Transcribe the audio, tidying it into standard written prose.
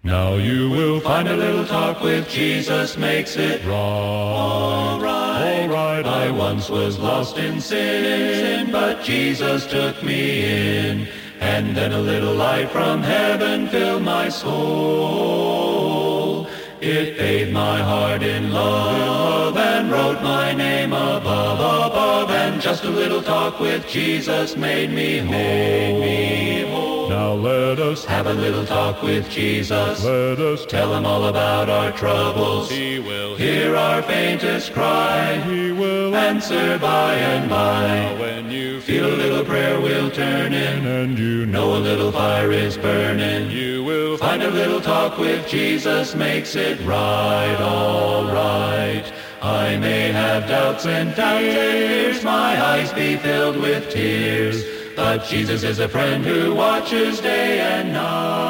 Now you will find a little talk with Jesus makes it right. All right. I once was lost in sin, but Jesus took me in. And then a little light from heaven filled my soul. It bathed my heart in love and wrote my name above. And just a little talk with Jesus made me whole. Now let us have a little talk with Jesus. Let us tell him all about our troubles. He will hear our faintest cry. He will answer by and by. Now when you feel a little prayer will turn in, and you know a little fire is burning, you will find a little talk with Jesus makes it right, all right. I may have doubts and fears, my eyes be filled with tears, but Jesus is a friend who watches day and night.